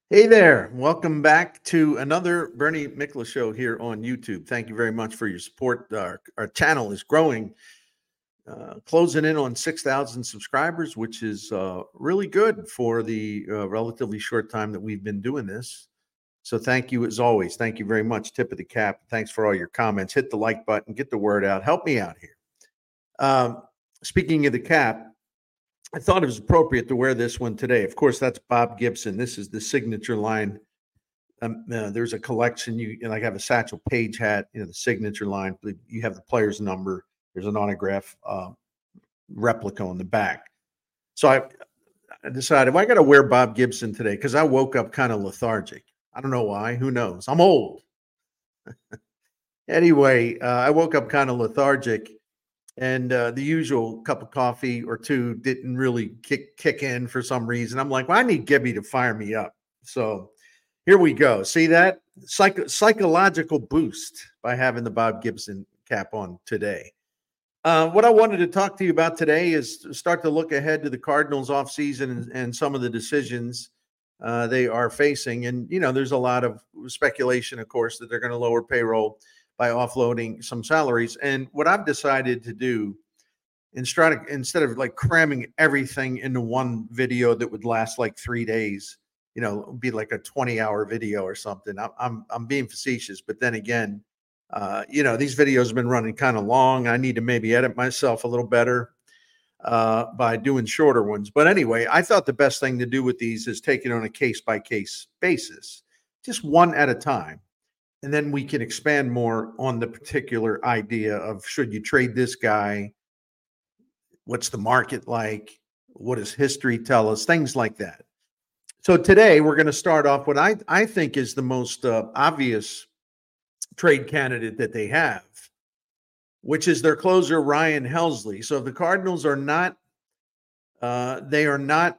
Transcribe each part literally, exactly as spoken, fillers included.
Hey there. Welcome back to another Bernie Miklasz show here on YouTube. Thank you very much for your support. Our, our channel is growing, uh, closing in on six thousand subscribers, which is uh, really good for the uh, relatively short time that we've been doing this. So thank you as always. Thank you very much. Tip of the cap. Thanks for all your comments. Hit the like button, get the word out. Help me out here. Um, Speaking of the cap, I thought it was appropriate to wear this one today. Of course, that's Bob Gibson. This is the signature line. Um, uh, there's a collection. You, you know, like have a Satchel Paige hat, you know, the signature line. You have the player's number. There's an autograph uh, replica on the back. So I, I decided, well, I got to wear Bob Gibson today because I woke up kind of lethargic. I don't know why. Who knows? I'm old. Anyway, uh, I woke up kind of lethargic, and uh, the usual cup of coffee or two didn't really kick kick in for some reason. I'm like, well, I need Gibby to fire me up. So here we go. See that Psych- psychological boost by having the Bob Gibson cap on today. Uh, what I wanted to talk to you about today is to start to look ahead to the Cardinals offseason and, and some of the decisions uh, they are facing. And, you know, there's a lot of speculation, of course, that they're going to lower payroll by offloading some salaries. And what I've decided to do instead of, instead of like cramming everything into one video that would last like three days, you know, be like a twenty hour video or something. I'm, I'm, I'm being facetious, but then again, uh, you know, these videos have been running kind of long. I need to maybe edit myself a little better uh, by doing shorter ones. But anyway, I thought the best thing to do with these is take it on a case by case basis, just one at a time. And then we can expand more on the particular idea of should you trade this guy? What's the market like? What does history tell us? Things like that. So today we're going to start off what I, I think is the most uh, obvious trade candidate that they have, which is their closer, Ryan Helsley. So if the Cardinals are not, uh, they are not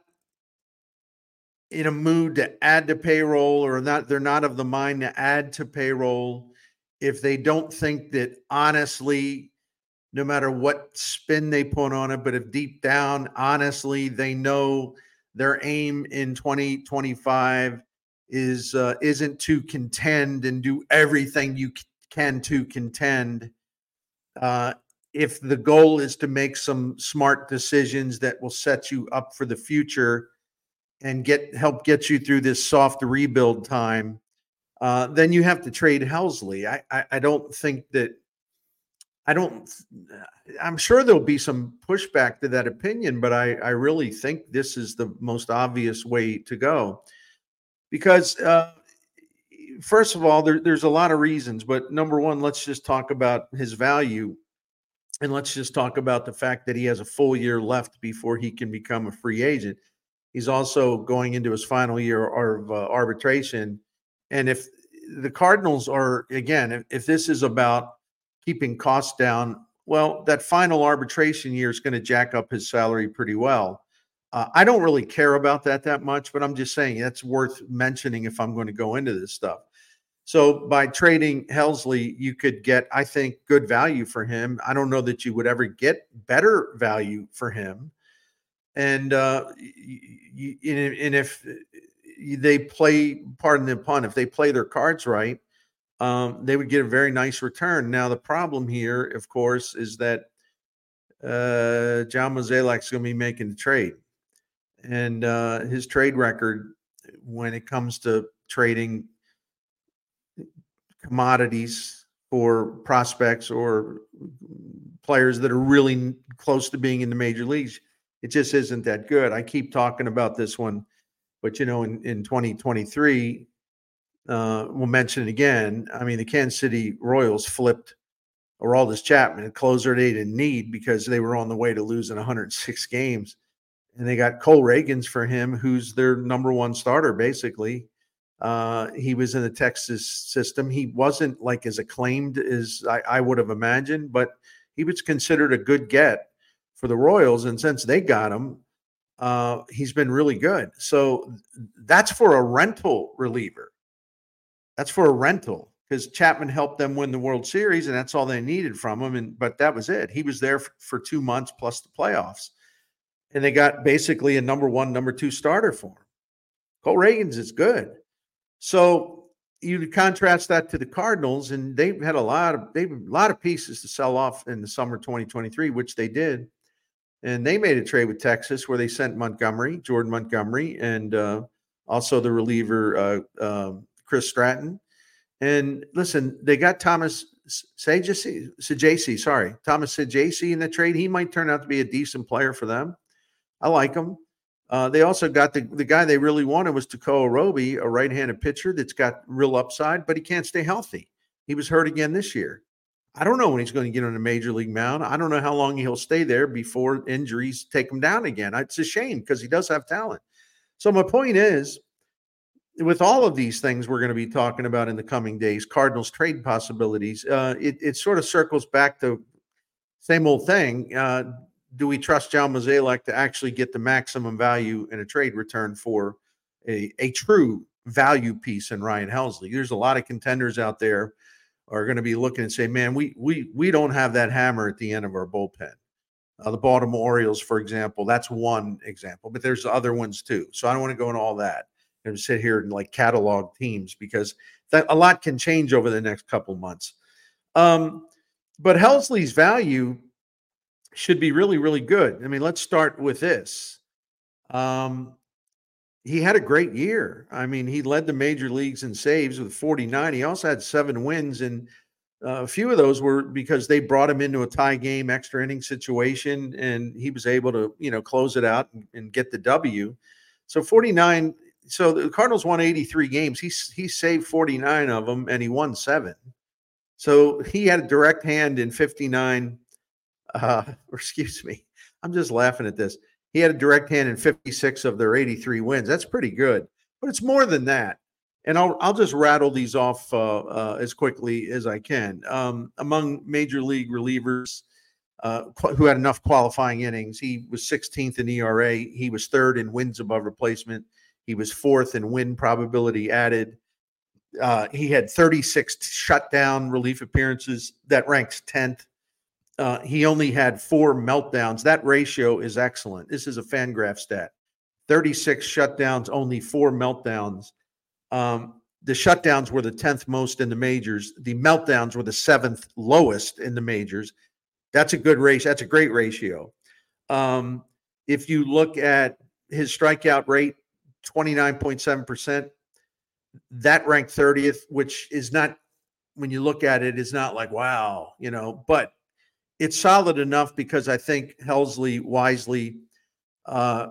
in a mood to add to payroll, or not, they're not of the mind to add to payroll. If they don't think that honestly, no matter what spin they put on it, but if deep down, honestly, they know their aim in twenty twenty-five is uh, isn't to contend and do everything you can to contend. Uh, if the goal is to make some smart decisions that will set you up for the future and get help get you through this soft rebuild time, uh, then you have to trade Helsley. I, I I don't think that I don't. I'm sure there'll be some pushback to that opinion, but I I really think this is the most obvious way to go because. Uh, First of all, there, there's a lot of reasons, but number one, let's just talk about his value. And let's just talk about the fact that he has a full year left before he can become a free agent. He's also going into his final year of uh, arbitration. And if the Cardinals are, again, if, if this is about keeping costs down, well, that final arbitration year is going to jack up his salary pretty well. Uh, I don't really care about that that much, but I'm just saying that's worth mentioning if I'm going to go into this stuff. So by trading Helsley, you could get, I think, good value for him. I don't know that you would ever get better value for him. And uh, you, and if they play, pardon the pun, if they play their cards right, um, they would get a very nice return. Now, the problem here, of course, is that uh, John Mozeliak's going to be making the trade. And uh, his trade record when it comes to trading commodities for prospects or players that are really close to being in the major leagues, it just isn't that good. I keep talking about this one, but you know, in, in twenty twenty-three, uh, we'll mention it again. I mean, the Kansas City Royals flipped Aroldis Chapman, a closer they didn't need because they were on the way to losing one hundred six games. And they got Cole Reagans for him, who's their number one starter, basically. Uh, he was in the Texas system. He wasn't like as acclaimed as I, I would have imagined, but he was considered a good get for the Royals. And since they got him, uh, he's been really good. So that's for a rental reliever. That's for a rental because Chapman helped them win the World Series, and that's all they needed from him. And but that was it. He was there for, for two months plus the playoffs. And they got basically a number one, number two starter for him. Cole Reagans is good. So you contrast that to the Cardinals, and they've had a lot of they've a lot of pieces to sell off in the summer twenty twenty-three, which they did. And they made a trade with Texas where they sent Montgomery, Jordan Montgomery, and uh, also the reliever uh, uh, Chris Stratton. And listen, they got Thomas Saggese, sorry, Thomas Saggese in the trade. He might turn out to be a decent player for them. I like him. Uh, they also got the, the guy they really wanted was Tekoa Roby, a right-handed pitcher that's got real upside, but he can't stay healthy. He was hurt again this year. I don't know when he's going to get on a major league mound. I don't know how long he'll stay there before injuries take him down again. It's a shame because he does have talent. So my point is, with all of these things we're going to be talking about in the coming days, Cardinals trade possibilities, uh, it, it sort of circles back to same old thing. Uh, do we trust John Mozeliak to actually get the maximum value in a trade return for a, a true value piece in Ryan Helsley? There's a lot of contenders out there are going to be looking and say, man, we we we don't have that hammer at the end of our bullpen. Uh, the Baltimore Orioles, for example, that's one example, but there's other ones too. So I don't want to go into all that and sit here and like catalog teams because that a lot can change over the next couple months. Um, but Helsley's value should be really, really good. I mean, let's start with this. Um, he had a great year. I mean, he led the major leagues in saves with forty-nine. He also had seven wins, and uh, a few of those were because they brought him into a tie game, extra inning situation, and he was able to, you know, close it out and, and get the W. So forty-nine. So the Cardinals won eighty-three games. He he saved forty-nine of them, and he won seven. So he had a direct hand in fifty-nine. Uh, or excuse me, I'm just laughing at this. He had a direct hand in fifty-six of their eighty-three wins. That's pretty good, but it's more than that. And I'll I'll just rattle these off uh, uh, as quickly as I can. Um, among major league relievers uh, who had enough qualifying innings, he was sixteenth in E R A. He was third in wins above replacement. He was fourth in win probability added. Uh, he had thirty-six shutdown relief appearances. That ranks tenth. Uh, he only had four meltdowns. That ratio is excellent. This is a Fangraph stat. thirty-six shutdowns, only four meltdowns. Um, the shutdowns were the tenth most in the majors. The meltdowns were the seventh lowest in the majors. That's a good ratio. That's a great ratio. Um, if you look at his strikeout rate, twenty-nine point seven percent, that ranked thirtieth, which is not, when you look at it, is not like, wow, you know, but it's solid enough because I think Helsley wisely uh,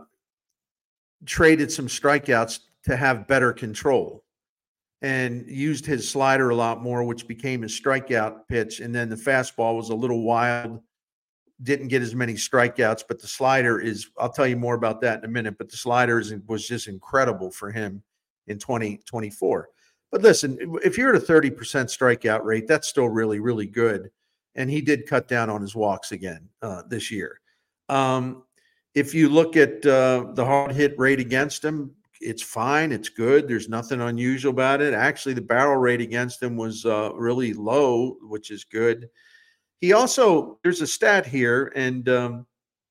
traded some strikeouts to have better control and used his slider a lot more, which became his strikeout pitch. And then the fastball was a little wild, didn't get as many strikeouts, but the slider is, I'll tell you more about that in a minute, but the slider is, was just incredible for him in twenty twenty-four. But listen, if you're at a thirty percent strikeout rate, that's still really, really good. And he did cut down on his walks again uh, this year. Um, if you look at uh, the hard hit rate against him, it's fine. It's good. There's nothing unusual about it. Actually, the barrel rate against him was uh, really low, which is good. He also, there's a stat here, and um,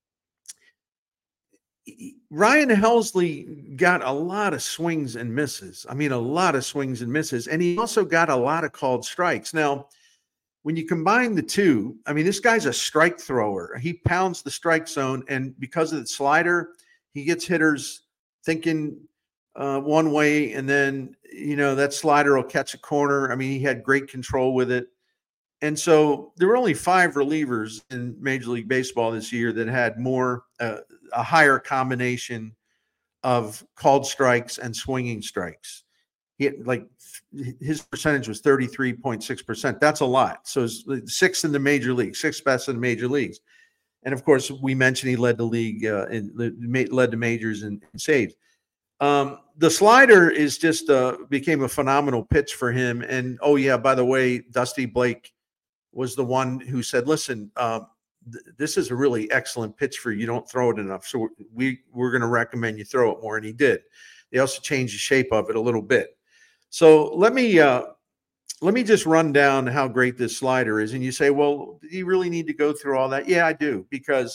Ryan Helsley got a lot of swings and misses. I mean, a lot of swings and misses. And he also got a lot of called strikes. Now, when you combine the two, I mean, this guy's a strike thrower. He pounds the strike zone, and because of the slider, he gets hitters thinking uh, one way, and then, you know, that slider will catch a corner. I mean, he had great control with it. And so there were only five relievers in Major League Baseball this year that had more, uh, a higher combination of called strikes and swinging strikes. He had, like, his percentage was thirty-three point six percent. That's a lot. So it's sixth in the major league, sixth best in the major leagues. And of course, we mentioned he led the league uh, and led the majors in, in saves. Um, the slider is just uh, became a phenomenal pitch for him. And oh yeah, by the way, Dusty Blake was the one who said, "Listen, uh, th- this is a really excellent pitch for you. You don't throw it enough, so we we're going to recommend you throw it more." And he did. They also changed the shape of it a little bit. So let me uh, let me just run down how great this slider is. And you say, well, do you really need to go through all that? Yeah, I do, because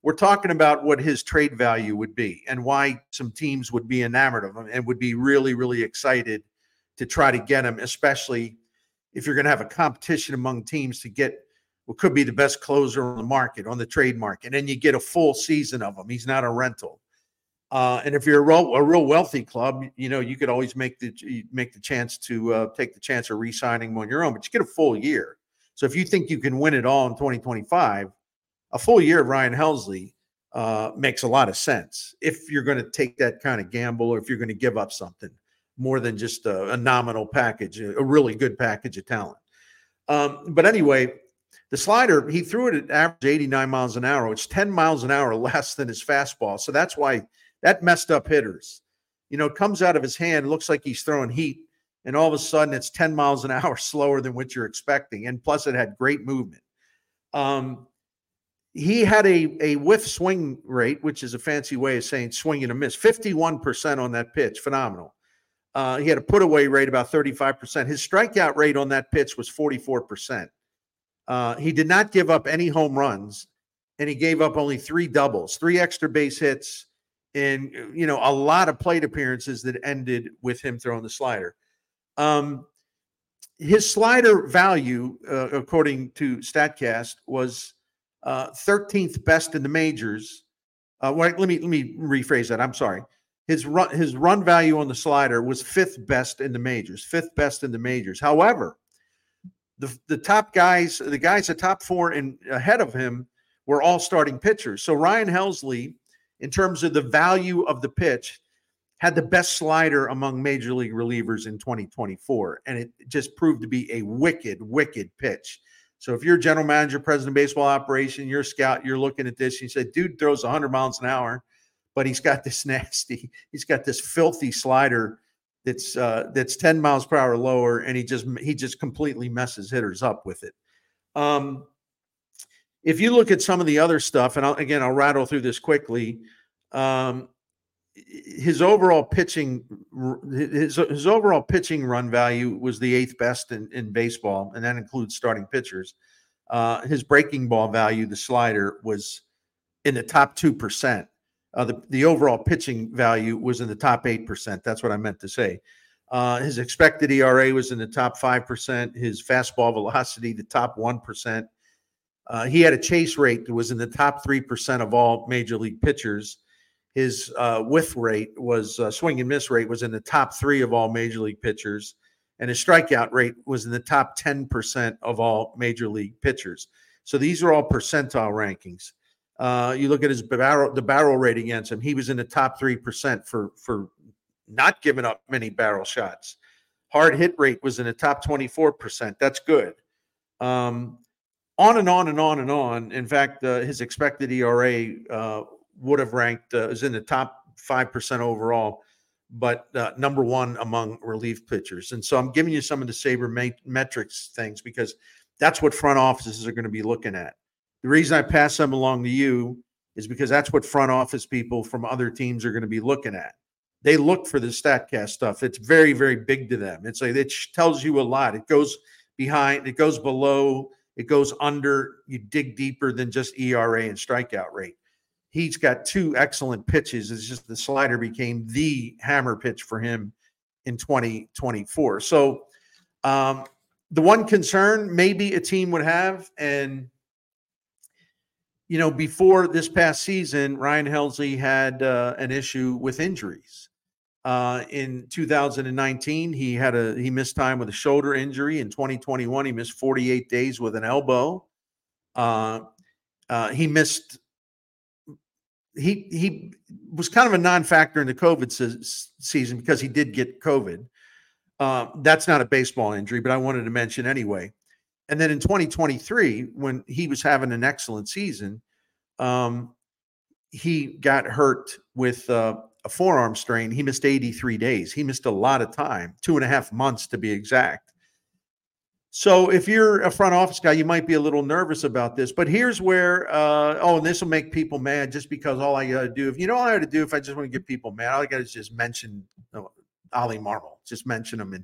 we're talking about what his trade value would be and why some teams would be enamored of him and would be really, really excited to try to get him, especially if you're going to have a competition among teams to get what could be the best closer on the market, on the trade market, and you get a full season of him. He's not a rental. Uh, and if you're a real, a real wealthy club, you know, you could always make the make the chance to uh, take the chance of re-signing him on your own, but you get a full year. So if you think you can win it all in twenty twenty-five, a full year of Ryan Helsley uh, makes a lot of sense if you're going to take that kind of gamble or if you're going to give up something more than just a, a nominal package, a, a really good package of talent. Um, but anyway, the slider, he threw it at average eighty-nine miles an hour. It's ten miles an hour less than his fastball. So that's why that messed up hitters. You know, it comes out of his hand, looks like he's throwing heat, and all of a sudden it's ten miles an hour slower than what you're expecting. And plus it had great movement. Um, he had a, a whiff swing rate, which is a fancy way of saying swing and a miss, fifty-one percent on that pitch. Phenomenal. Uh, he had a put away rate about thirty-five percent. His strikeout rate on that pitch was forty-four percent. Uh, he did not give up any home runs, and he gave up only three doubles, three extra base hits, and, you know, a lot of plate appearances that ended with him throwing the slider. Um, his slider value, uh, according to StatCast, was uh, thirteenth best in the majors. Uh, wait, let me let me rephrase that. I'm sorry. His run his run value on the slider was fifth best in the majors. Fifth best in the majors. However, the the top guys, the guys the top four and ahead of him were all starting pitchers. So Ryan Helsley, in terms of the value of the pitch, had the best slider among major league relievers in twenty twenty-four. And it just proved to be a wicked, wicked pitch. So if you're general manager, president of baseball operation, you're a scout, you're looking at this, and you say, dude throws one hundred miles an hour, but he's got this nasty, he's got this filthy slider that's uh, that's ten miles per hour lower, and he just he just completely messes hitters up with it. Um, if you look at some of the other stuff, and I'll, again, I'll rattle through this quickly. Um, his overall pitching, his, his overall pitching run value was the eighth best in, in baseball, and that includes starting pitchers. Uh, his breaking ball value, the slider, was in the top two percent. Uh, the, the overall pitching value was in the top eight percent. That's what I meant to say. Uh, his expected E R A was in the top five percent. His fastball velocity, the top one percent. Uh, he had a chase rate that was in the top three percent of all major league pitchers. His uh, whiff rate was, uh, swing and miss rate was in the top three of all major league pitchers. And his strikeout rate was in the top ten percent of all major league pitchers. So these are all percentile rankings. Uh, you look at his barrel, the barrel rate against him. He was in the top three percent for, for not giving up many barrel shots. Hard hit rate was in the top twenty-four percent. That's good. Um, on and on and on and on. In fact, uh, his expected E R A uh, would have ranked, uh, is in the top five percent overall, but uh, number one among relief pitchers. And so I'm giving you some of the Saber mat- metrics things because that's what front offices are going to be looking at. The reason I pass them along to you is because that's what front office people from other teams are going to be looking at. They look for the StatCast stuff. It's very, very big to them. It's like, it tells you a lot. It goes behind, it goes below, it goes under, you dig deeper than just E R A and strikeout rate. He's got two excellent pitches. It's just the slider became the hammer pitch for him in twenty twenty-four. So um, the one concern maybe a team would have, and you know, before this past season, Ryan Helsley had uh, an issue with injuries. Uh, in two thousand nineteen, he had a he missed time with a shoulder injury. In twenty twenty-one, he missed forty-eight days with an elbow. Uh, uh, he missed. He he was kind of a non-factor in the COVID se- season because he did get COVID. Uh, that's not a baseball injury, but I wanted to mention anyway. And then in twenty twenty-three, when he was having an excellent season, um, he got hurt with uh, a forearm strain. He missed eighty-three days. He missed a lot of time, two and a half months to be exact. So if you're a front office guy, you might be a little nervous about this. But here's where, uh, oh, and this will make people mad just because all I got to do, if you know what I got to do, if I just want to get people mad, all I got to just mention you know, Ollie Marmol, just mention him.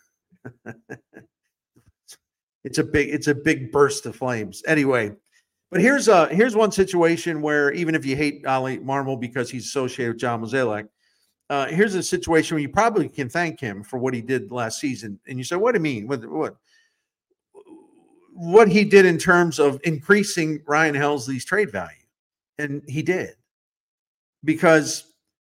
And it's a big, it's a big burst of flames. Anyway, But here's a here's one situation where even if you hate Ollie Marmol because he's associated with John Mozeliak, uh, here's a situation where you probably can thank him for what he did last season. And you say, what do you mean? What what what he did in terms of increasing Ryan Helsley's trade value? And he did. Because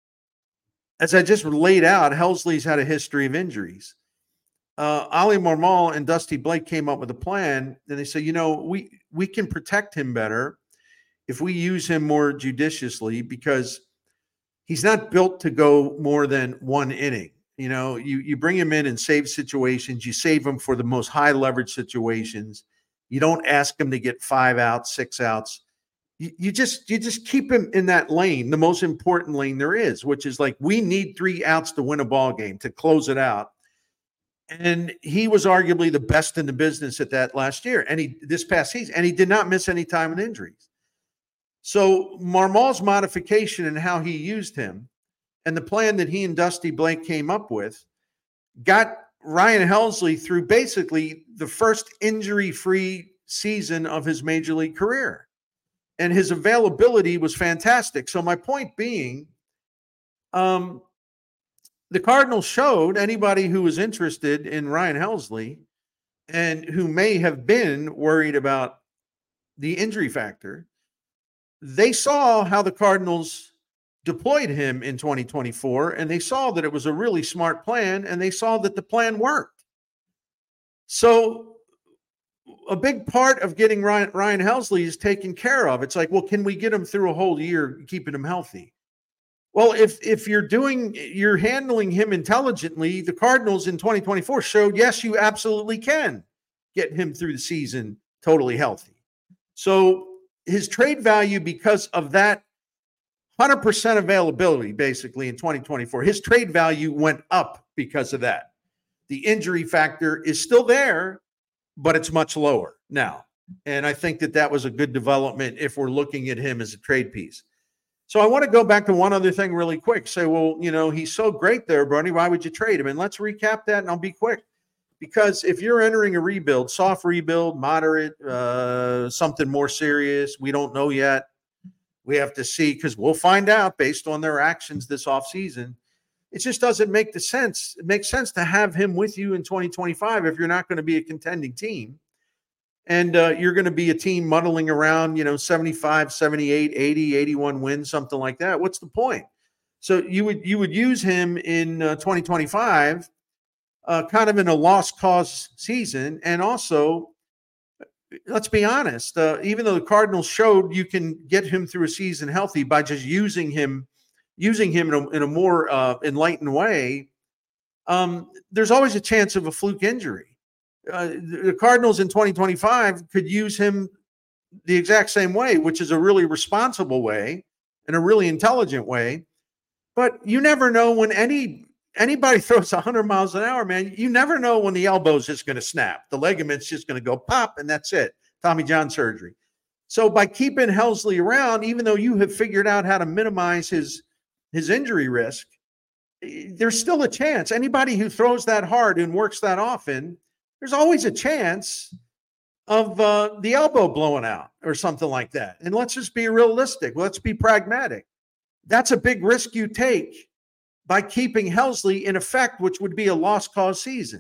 as I just laid out, Helsley's had a history of injuries. Uh, Ollie Marmol and Dusty Blake came up with a plan, and they said, you know, we we can protect him better if we use him more judiciously, because he's not built to go more than one inning. You know, you you bring him in and save situations. You save him for the most high leverage situations. You don't ask him to get five outs, six outs. You, you just you just keep him in that lane, the most important lane there is, which is like, we need three outs to win a ball game, to close it out. And he was arguably the best in the business at that last year. And he, this past season, and he did not miss any time with injuries. So Marmol's modification and how he used him and the plan that he and Dusty Blake came up with got Ryan Helsley through basically the first injury-free season of his major league career. And his availability was fantastic. So my point being, um, the Cardinals showed anybody who was interested in Ryan Helsley and who may have been worried about the injury factor, they saw how the Cardinals deployed him in twenty twenty-four, and they saw that it was a really smart plan, and they saw that the plan worked. So a big part of getting Ryan, Ryan Helsley is taken care of. It's like, well, can we get him through a whole year, keeping him healthy? Well, if if you're doing, you're handling him intelligently, the Cardinals in twenty twenty-four showed, yes, you absolutely can get him through the season totally healthy. So his trade value, because of that one hundred percent availability, basically in twenty twenty-four, his trade value went up because of that. The injury factor is still there, but it's much lower now. And I think that that was a good development if we're looking at him as a trade piece. So I want to go back to one other thing really quick. Say, well, you know, he's so great there, Bernie. Why would you trade him? And let's recap that, and I'll be quick. Because if you're entering a rebuild, soft rebuild, moderate, uh, something more serious, we don't know yet. We have to see, because we'll find out based on their actions this offseason. It just doesn't make the sense. It makes sense to have him with you in twenty twenty-five if you're not going to be a contending team. And uh, you're going to be a team muddling around, you know, seventy-five, seventy-eight, eighty, eighty-one wins, something like that. What's the point? So you would you would use him in uh, twenty twenty-five, uh, kind of in a lost cause season. And also, let's be honest, uh, even though the Cardinals showed you can get him through a season healthy by just using him, using him in a, in a more uh, enlightened way, um, there's always a chance of a fluke injury. Uh, the Cardinals in twenty twenty-five could use him the exact same way, which is a really responsible way and a really intelligent way. But you never know when any anybody throws one hundred miles an hour, man. You never know when the elbow's just going to snap. The ligament's just going to go pop, and that's it. Tommy John surgery. So by keeping Helsley around, even though you have figured out how to minimize his his injury risk, there's still a chance. Anybody who throws that hard and works that often, there's always a chance of uh, the elbow blowing out or something like that. And let's just be realistic. Let's be pragmatic. That's a big risk you take by keeping Helsley in effect, which would be a lost cause season.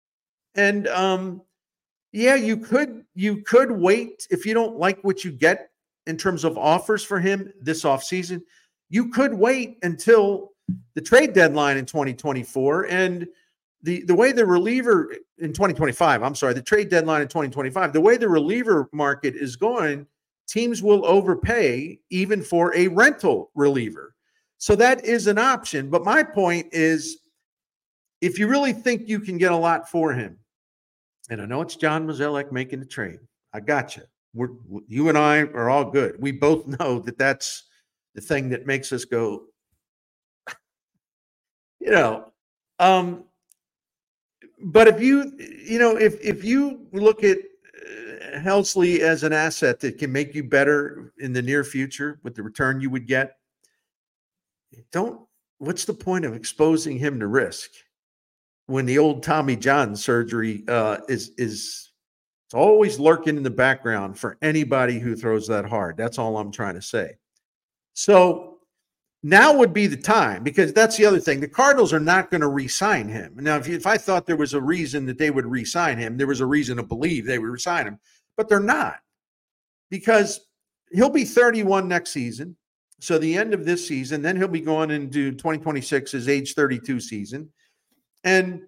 And um, yeah, you could you could wait if you don't like what you get in terms of offers for him this offseason. You could wait until the trade deadline in twenty twenty-four. And The the way the reliever in twenty twenty-five, I'm sorry, the trade deadline in twenty twenty-five, the way the reliever market is going, teams will overpay even for a rental reliever. So that is an option. But my point is, if you really think you can get a lot for him, and I know it's John Mozeliak making the trade, I got you. We're, you and I are all good. We both know that that's the thing that makes us go, you know, um, but if you, you know, if if you look at uh, Helsley as an asset that can make you better in the near future with the return you would get, don't, what's the point of exposing him to risk when the old Tommy John surgery uh, is, is It's always lurking in the background for anybody who throws that hard. That's all I'm trying to say. So now would be the time, because that's the other thing. The Cardinals are not going to re-sign him. Now, if, you, if I thought there was a reason that they would re-sign him, there was a reason to believe they would re-sign him, but they're not, because he'll be thirty-one next season. So the end of this season, then he'll be going into twenty twenty-six, his age thirty-two season. And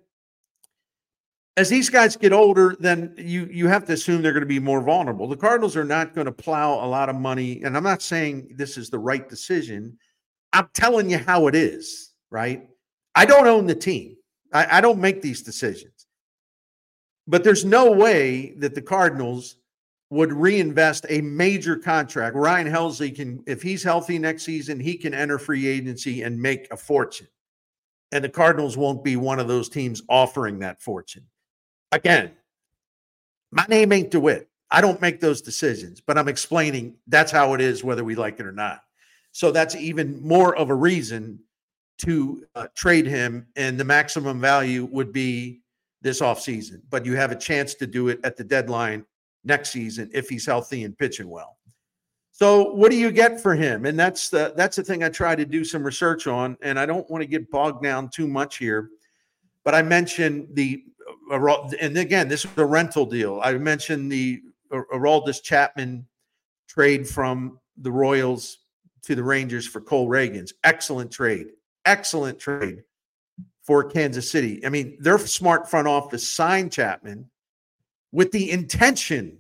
as these guys get older, then you you have to assume they're going to be more vulnerable. The Cardinals are not going to plow a lot of money, and I'm not saying this is the right decision. I'm telling you how it is, right? I don't own the team. I, I don't make these decisions. But there's no way that the Cardinals would reinvest a major contract. Ryan Helsley can, if he's healthy next season, he can enter free agency and make a fortune. And the Cardinals won't be one of those teams offering that fortune. Again, my name ain't DeWitt. I don't make those decisions, but I'm explaining that's how it is, whether we like it or not. So that's even more of a reason to uh, trade him, and the maximum value would be this offseason. But you have a chance to do it at the deadline next season if he's healthy and pitching well. So what do you get for him? And that's the that's the thing I try to do some research on, and I don't want to get bogged down too much here. But I mentioned the and again, this was a rental deal. I mentioned the Aroldis Chapman trade from the Royals to the Rangers for Cole Reagans. Excellent trade. Excellent trade for Kansas City. I mean, their smart front office signed Chapman with the intention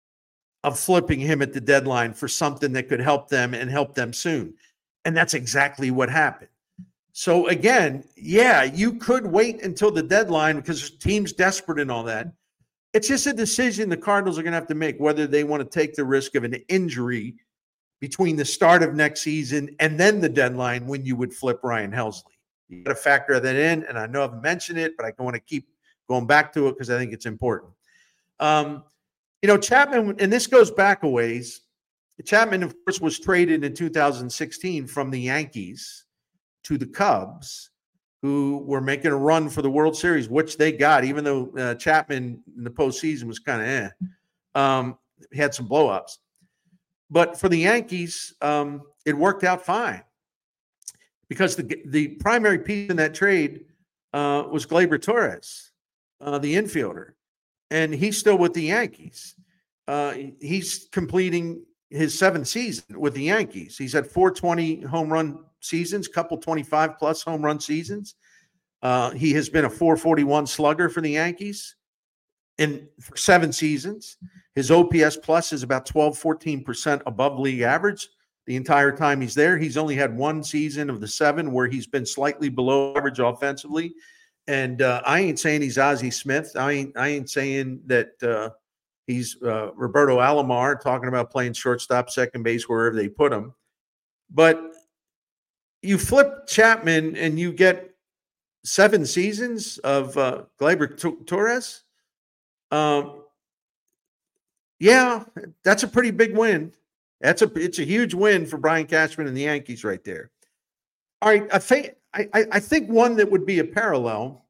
of flipping him at the deadline for something that could help them and help them soon. And that's exactly what happened. So again, yeah, you could wait until the deadline because team's desperate and all that. It's just a decision the Cardinals are going to have to make, whether they want to take the risk of an injury between the start of next season and then the deadline when you would flip Ryan Helsley. You got to factor that in, and I know I've mentioned it, but I want to keep going back to it because I think it's important. Um, you know, Chapman, and this goes back a ways. Chapman, of course, was traded in two thousand sixteen from the Yankees to the Cubs, who were making a run for the World Series, which they got, even though uh, Chapman in the postseason was kind of eh. Um, he had some blow-ups. But for the Yankees, um, it worked out fine because the the primary piece in that trade uh, was Gleyber Torres, uh, the infielder, and he's still with the Yankees. Uh, he's completing his seventh season with the Yankees. He's had four twenty home run seasons, couple twenty-five plus home run seasons. Uh, he has been a four forty-one slugger for the Yankees in for seven seasons. His O P S plus is about twelve, fourteen percent above league average the entire time he's there. He's only had one season of the seven where he's been slightly below average offensively. And uh, I ain't saying he's Ozzie Smith. I ain't, I ain't saying that uh, he's uh, Roberto Alomar, talking about playing shortstop, second base, wherever they put him. But you flip Chapman and you get seven seasons of uh, Gleyber T- Torres. Um, yeah, that's a pretty big win. That's a it's a huge win for Brian Cashman and the Yankees right there. All right, I think I, I think one that would be a parallel.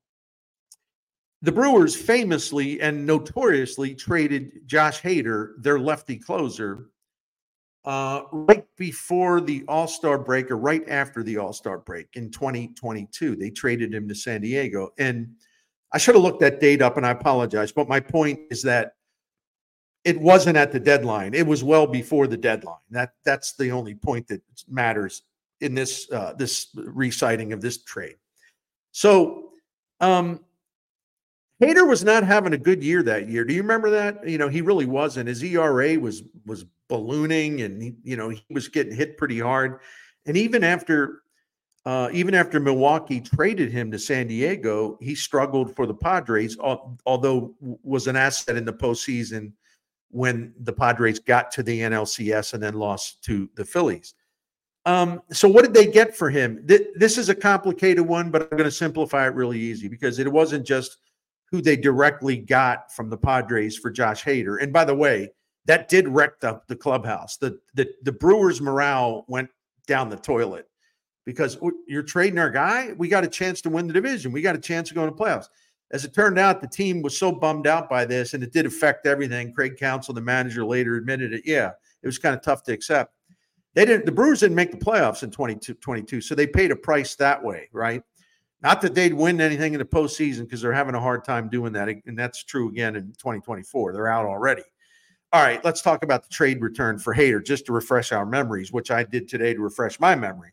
The Brewers famously and notoriously traded Josh Hader, their lefty closer, uh, right before the All-Star break or right after the All-Star break in twenty twenty-two. They traded him to San Diego. And I should have looked that date up, and I apologize. But my point is that it wasn't at the deadline. It was well before the deadline. That That's the only point that matters in this uh, this reciting of this trade. So um, Hader was not having a good year that year. Do you remember that? You know, he really wasn't. His E R A was was ballooning, and he, you know, he was getting hit pretty hard. And even after uh, even after Milwaukee traded him to San Diego, he struggled for the Padres, although was an asset in the postseason when the Padres got to the N L C S and then lost to the Phillies. Um, so what did they get for him? Th- this is a complicated one, but I'm going to simplify it really easy because it wasn't just who they directly got from the Padres for Josh Hader. And by the way, that did wreck up the clubhouse. The, the, the Brewers' morale went down the toilet because you're trading our guy. We got a chance to win the division. We got a chance to go into playoffs. As it turned out, the team was so bummed out by this, and it did affect everything. Craig Counsell, the manager, later admitted it. Yeah, it was kind of tough to accept. They didn't. The Brewers didn't make the playoffs in twenty twenty-two, so they paid a price that way, right? Not that they'd win anything in the postseason because they're having a hard time doing that, and that's true again in twenty twenty-four. They're out already. All right, let's talk about the trade return for Hader, just to refresh our memories, which I did today to refresh my memory.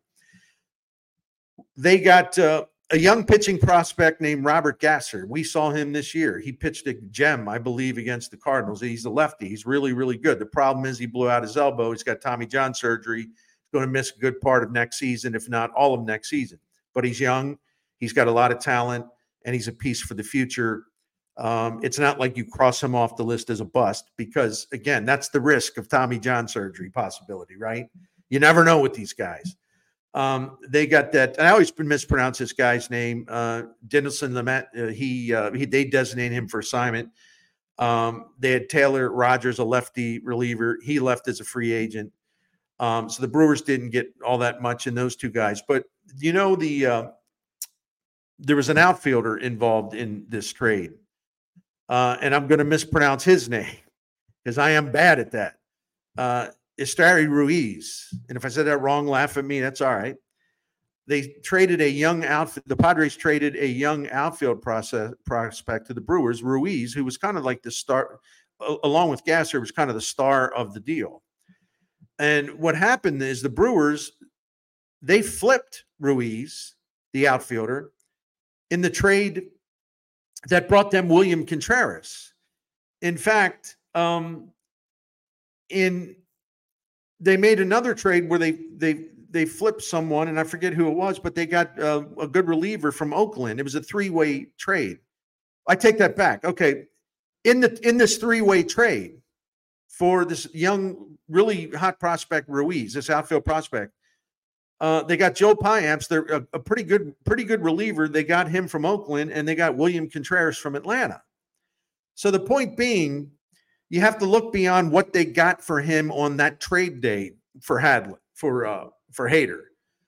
They got uh, a young pitching prospect named Robert Gasser. We saw him this year. He pitched a gem, I believe, against the Cardinals. He's a lefty. He's really, really good. The problem is he blew out his elbow. He's got Tommy John surgery. He's going to miss a good part of next season, if not all of next season. But he's young. He's got a lot of talent, and he's a piece for the future. Um, it's not like you cross him off the list as a bust because, again, that's the risk of Tommy John surgery possibility, right? You never know with these guys. Um, they got that. I always mispronounce this guy's name, uh, Dinelson Lamet. Uh, he, uh, he, they designate him for assignment. Um, they had Taylor Rogers, a lefty reliever. He left as a free agent. Um, so the Brewers didn't get all that much in those two guys. But, you know, the uh, there was an outfielder involved in this trade. Uh, and I'm going to mispronounce his name because I am bad at that. Uh, Esteury Ruiz. And if I said that wrong, laugh at me. That's all right. They traded a young outfield. The Padres traded a young outfield process, prospect to the Brewers, Ruiz, who was kind of like the star, along with Gasser, was kind of the star of the deal. And what happened is the Brewers, they flipped Ruiz, the outfielder, in the trade that brought them William Contreras. In fact, um, in they made another trade where they they they flipped someone, and I forget who it was, but they got uh, a good reliever from Oakland. It was a three-way trade. I take that back. Okay, in the in this three-way trade for this young, really hot prospect Ruiz, this outfield prospect, Uh, they got Joe Payamps. They're a, a pretty good, pretty good reliever. They got him from Oakland, and they got William Contreras from Atlanta. So the point being, you have to look beyond what they got for him on that trade day for Hadley, for uh, for Hader.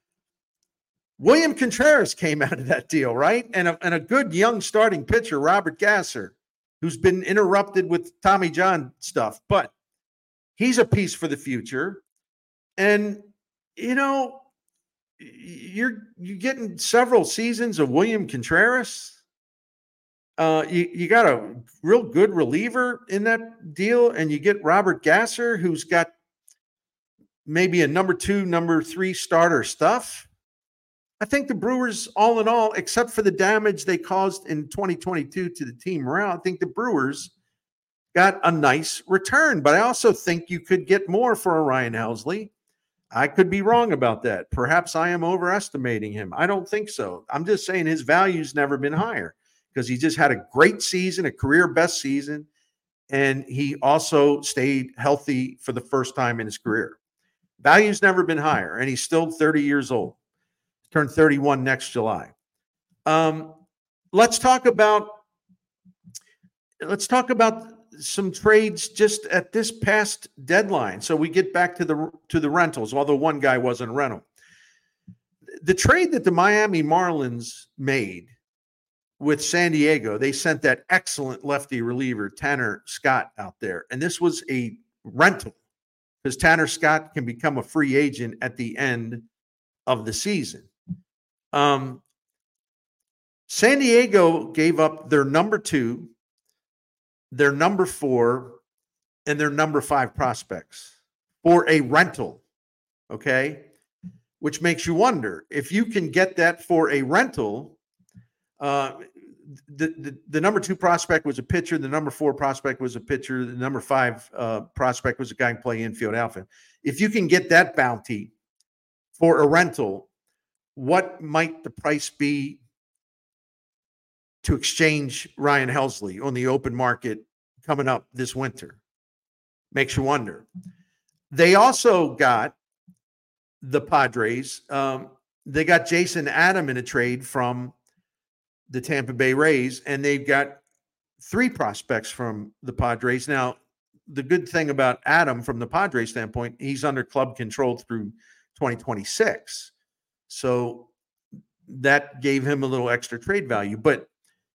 William Contreras came out of that deal, right? And a, and a good young starting pitcher, Robert Gasser, who's been interrupted with Tommy John stuff, but he's a piece for the future. And you know, you're you're getting several seasons of William Contreras. Uh, you, you got a real good reliever in that deal, and you get Robert Gasser, who's got maybe a number two, number three starter stuff. I think the Brewers, all in all, except for the damage they caused in twenty twenty-two to the team morale, I think the Brewers got a nice return. But I also think you could get more for a Ryan Helsley. I could be wrong about that. Perhaps I am overestimating him. I don't think so. I'm just saying his value's never been higher because he just had a great season, a career best season, and he also stayed healthy for the first time in his career. Value's never been higher, and he's still thirty years old. Turned thirty-one next July. Um, let's talk about let's talk about some trades just at this past deadline. So we get back to the to the rentals, although one guy wasn't a rental. The trade that the Miami Marlins made with San Diego, they sent that excellent lefty reliever, Tanner Scott, out there. And this was a rental because Tanner Scott can become a free agent at the end of the season. Um, San Diego gave up their number two, their number four, and their number five prospects for a rental, okay? Which makes you wonder, if you can get that for a rental, uh, the, the, the number two prospect was a pitcher, the number four prospect was a pitcher, the number five uh, prospect was a guy who can play infield, outfield. If you can get that bounty for a rental, what might the price be to exchange Ryan Helsley on the open market coming up this winter? Makes you wonder. They also got the Padres. Um, they got Jason Adam in a trade from the Tampa Bay Rays, and they've got three prospects from the Padres. Now, the good thing about Adam from the Padres standpoint, he's under club control through twenty twenty-six. So that gave him a little extra trade value. But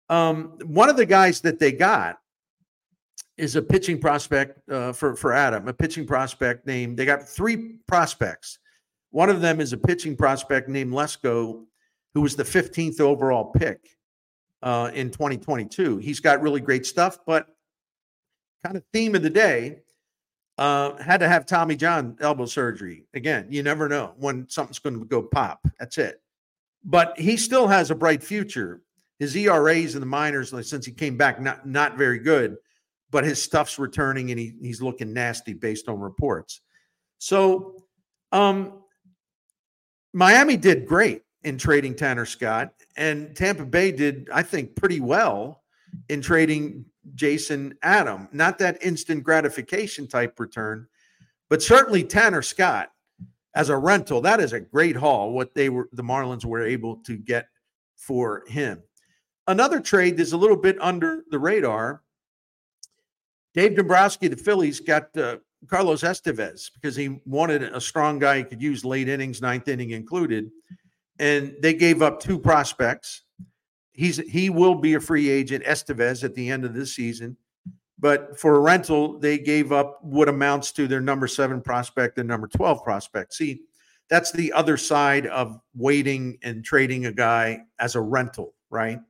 Um, one of the guys that they got is a pitching prospect uh, for, for Adam, a pitching prospect named, they got three prospects. One of them is a pitching prospect named Lesko, who was the fifteenth overall pick uh, in twenty twenty-two. He's got really great stuff, but kind of theme of the day, uh, had to have Tommy John elbow surgery. Again, you never know when something's going to go pop. That's it. But he still has a bright future. His E R As in the minors, since he came back, not, not very good, but his stuff's returning and he, he's looking nasty based on reports. So um, Miami did great in trading Tanner Scott, and Tampa Bay did, I think, pretty well in trading Jason Adam. Not that instant gratification type return, but certainly Tanner Scott as a rental, that is a great haul, what they were, the Marlins were able to get for him. Another trade that's a little bit under the radar, Dave Dombrowski, the Phillies, got uh, Carlos Estevez because he wanted a strong guy he could use late innings, ninth inning included, and they gave up two prospects. He's he will be a free agent, Estevez, at the end of this season. But for a rental, they gave up what amounts to their number seven prospect and number twelve prospect. See, that's the other side of waiting and trading a guy as a rental, right?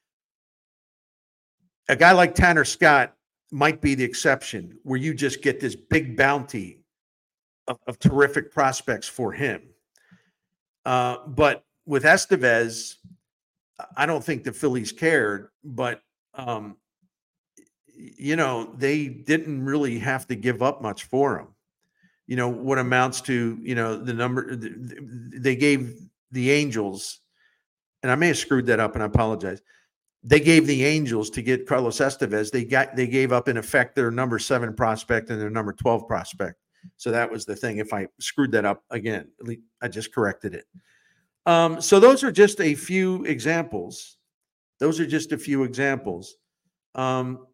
A guy like Tanner Scott might be the exception where you just get this big bounty of, of terrific prospects for him. Uh, but with Estevez, I don't think the Phillies cared, but um, you know, they didn't really have to give up much for him. You know, what amounts to, you know, the number they gave the Angels, and I may have screwed that up and I apologize. They gave the Angels to get Carlos Estevez. They got, they gave up in effect their number seven prospect and their number twelve prospect. So that was the thing. If I screwed that up again, I just corrected it. Um, so those are just a few examples. Those are just a few examples. Um,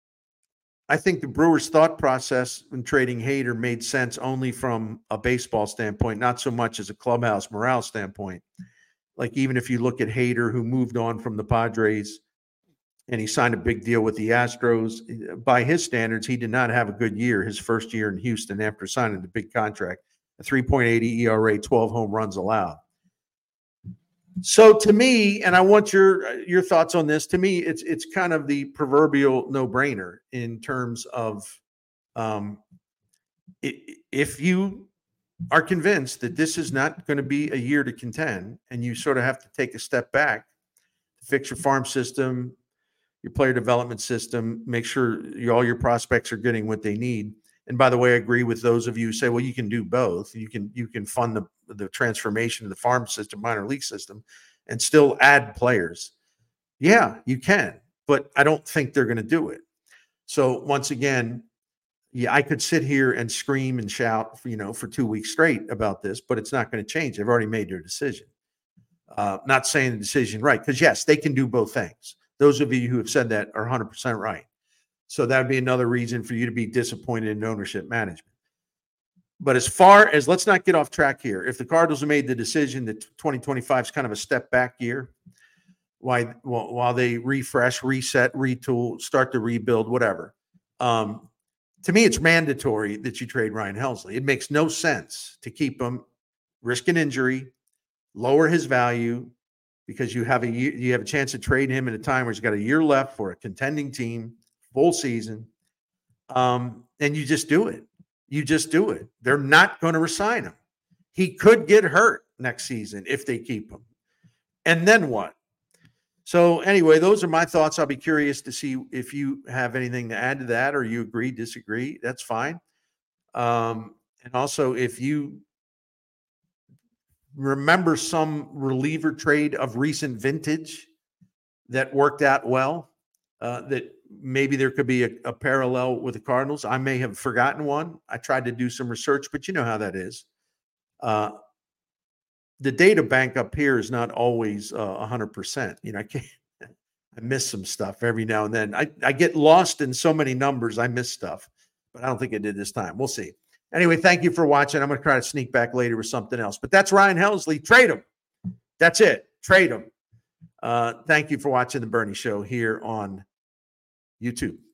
I think the Brewers' thought process in trading Hader made sense only from a baseball standpoint, not so much as a clubhouse morale standpoint. Like even if you look at Hader, who moved on from the Padres and he signed a big deal with the Astros, by his standards, he did not have a good year his first year in Houston after signing the big contract, a three point eight E R A, twelve home runs allowed. So to me, and I want your your thoughts on this, to me, it's it's kind of the proverbial no-brainer in terms of um, if you are convinced that this is not going to be a year to contend, and you sort of have to take a step back to fix your farm system, your player development system, make sure you, all your prospects are getting what they need. And by the way, I agree with those of you who say, well, you can do both. You can you can fund the, the transformation of the farm system, minor league system, and still add players. Yeah, you can, but I don't think they're going to do it. So once again, yeah, I could sit here and scream and shout, for, you know, for two weeks straight about this, but it's not going to change. They've already made their decision. Uh, not saying the decision right, because yes, they can do both things. Those of you who have said that are one hundred percent right. So that would be another reason for you to be disappointed in ownership management. But as far as, let's not get off track here. If the Cardinals have made the decision that twenty twenty-five is kind of a step back year, why, while, while they refresh, reset, retool, start to rebuild, whatever. Um, to me, it's mandatory that you trade Ryan Helsley. It makes no sense to keep him, risk an injury, lower his value, because you have a year, you have a chance to trade him at a time where he's got a year left for a contending team, full season, um, and you just do it. You just do it. They're not going to resign him. He could get hurt next season if they keep him. And then what? So anyway, those are my thoughts. I'll be curious to see if you have anything to add to that, or you agree, disagree. That's fine. Um, and also, if you remember some reliever trade of recent vintage that worked out well, uh, that maybe there could be a, a parallel with the Cardinals. I may have forgotten one. I tried to do some research, but you know how that is. Uh, the data bank up here is not always uh, one hundred percent. You know, I can't, I miss some stuff every now and then. I, I get lost in so many numbers. I miss stuff, but I don't think I did this time. We'll see. Anyway, thank you for watching. I'm going to try to sneak back later with something else, but that's Ryan Helsley. Trade him. That's it. Trade him. Uh, thank you for watching the Bernie Show here on YouTube.